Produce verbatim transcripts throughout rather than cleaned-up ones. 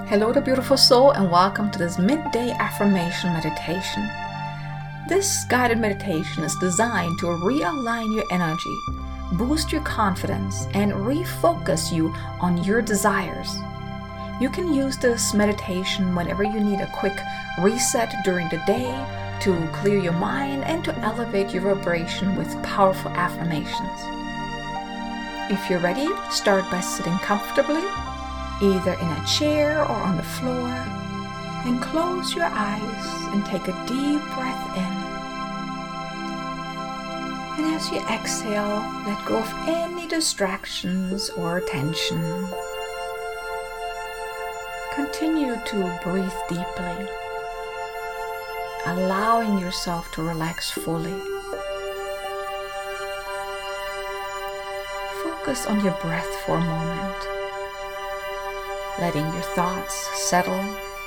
Hello, the beautiful soul, and welcome to this midday affirmation meditation. This guided meditation is designed to realign your energy, boost your confidence, and refocus you on your desires. You can use this meditation whenever you need a quick reset during the day to clear your mind and to elevate your vibration with powerful affirmations. If you're ready, start by sitting comfortably, either in a chair or on the floor, and close your eyes and take a deep breath in. And as you exhale, let go of any distractions or tension. Continue to breathe deeply, allowing yourself to relax fully. Focus on your breath for a moment, letting your thoughts settle.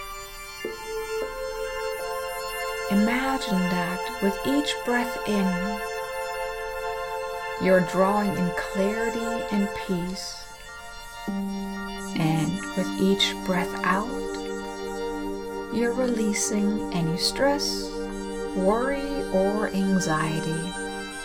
Imagine that with each breath in, you're drawing in clarity and peace. And with each breath out, you're releasing any stress, worry, or anxiety.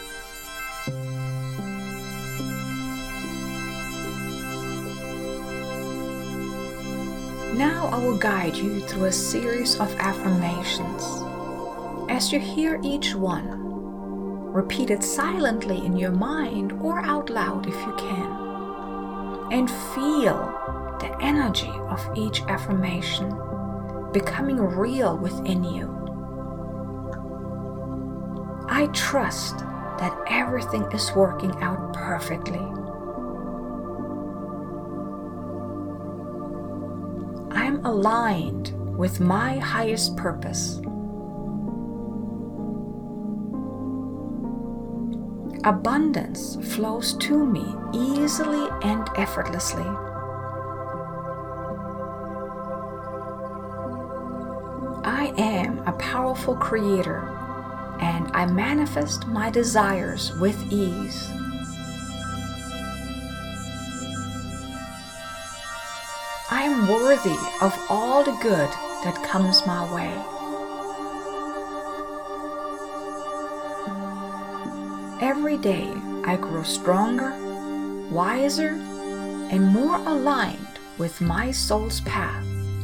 Now I will guide you through a series of affirmations. As you hear each one, repeat it silently in your mind or out loud if you can, and feel the energy of each affirmation becoming real within you. I trust that everything is working out perfectly. I'm aligned with my highest purpose. Abundance flows to me easily and effortlessly. I am a powerful creator, and I manifest my desires with ease. I am worthy of all the good that comes my way. Every day I grow stronger, wiser, and more aligned with my soul's path.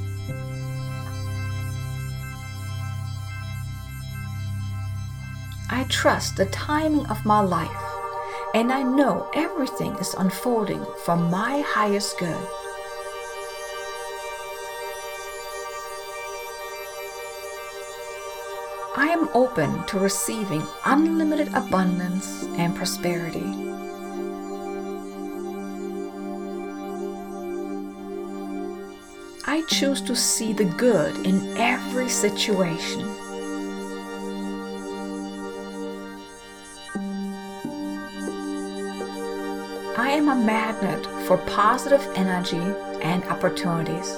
I trust the timing of my life, and I know everything is unfolding for my highest good. I am open to receiving unlimited abundance and prosperity. I choose to see the good in every situation. I am a magnet for positive energy and opportunities.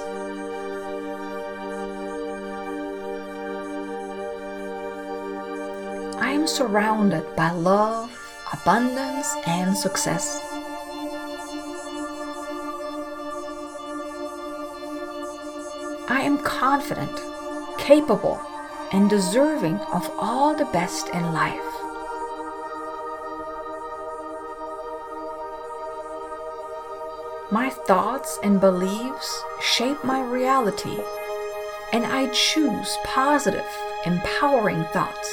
I am surrounded by love, abundance, and success. I am confident, capable, and deserving of all the best in life. My thoughts and beliefs shape my reality, and I choose positive, empowering thoughts.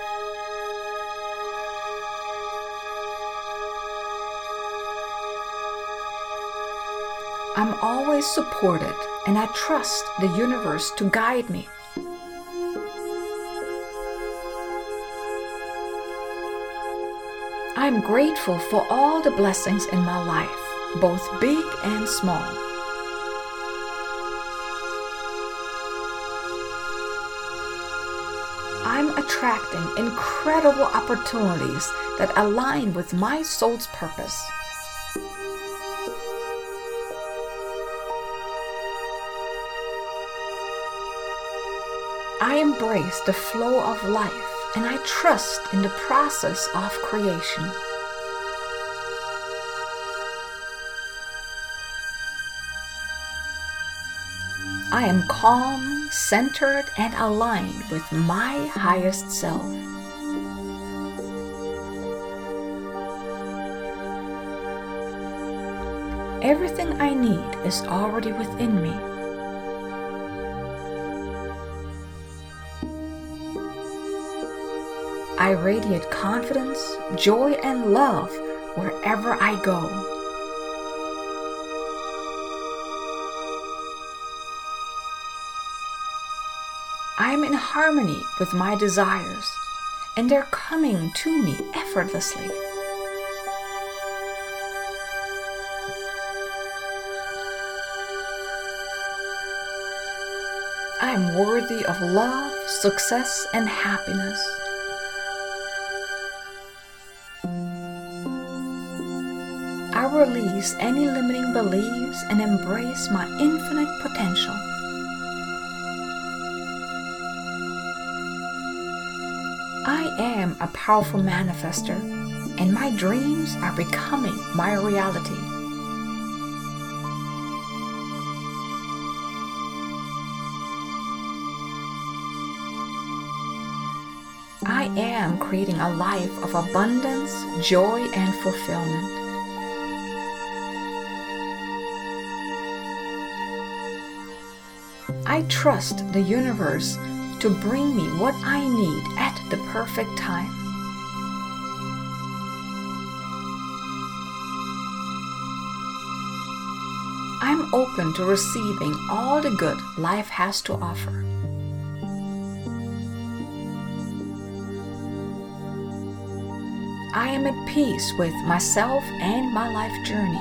I'm always supported, and I trust the universe to guide me. I'm grateful for all the blessings in my life, both big and small. I'm attracting incredible opportunities that align with my soul's purpose. I embrace the flow of life, and I trust in the process of creation. I am calm, centered, and aligned with my highest self. Everything I need is already within me. I radiate confidence, joy, and love wherever I go. I am in harmony with my desires, and they're coming to me effortlessly. I am worthy of love, success, and happiness. I release any limiting beliefs and embrace my infinite potential. I am a powerful manifester, and my dreams are becoming my reality. I am creating a life of abundance, joy, and fulfillment. I trust the universe to bring me what I need at the perfect time. I'm open to receiving all the good life has to offer. I am at peace with myself and my life journey.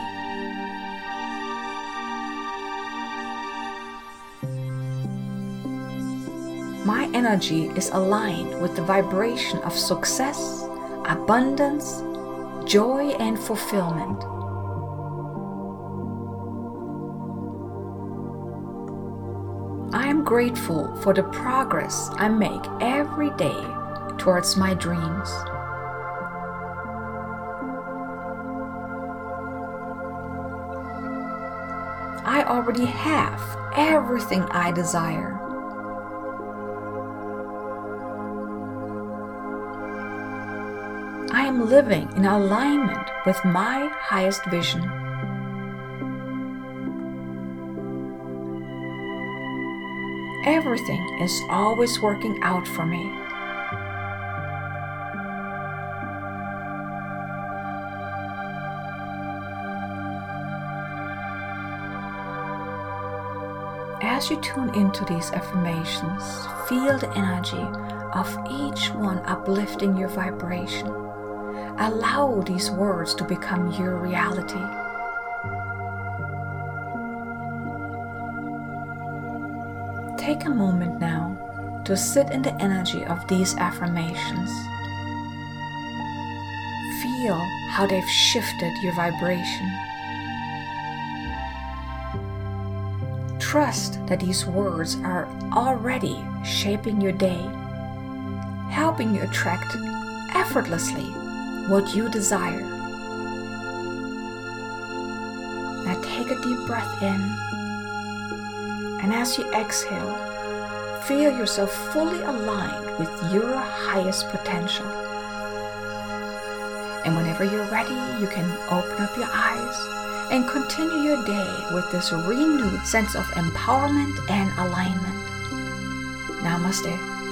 My energy is aligned with the vibration of success, abundance, joy, and fulfillment. I am grateful for the progress I make every day towards my dreams. I already have everything I desire. I am living in alignment with my highest vision. Everything is always working out for me. As you tune into these affirmations, feel the energy of each one uplifting your vibration. Allow these words to become your reality. Take a moment now to sit in the energy of these affirmations. Feel how they've shifted your vibration. Trust that these words are already shaping your day, helping you attract effortlessly what you desire. Now take a deep breath in, and as you exhale, feel yourself fully aligned with your highest potential. And whenever you're ready, you can open up your eyes and continue your day with this renewed sense of empowerment and alignment. Namaste.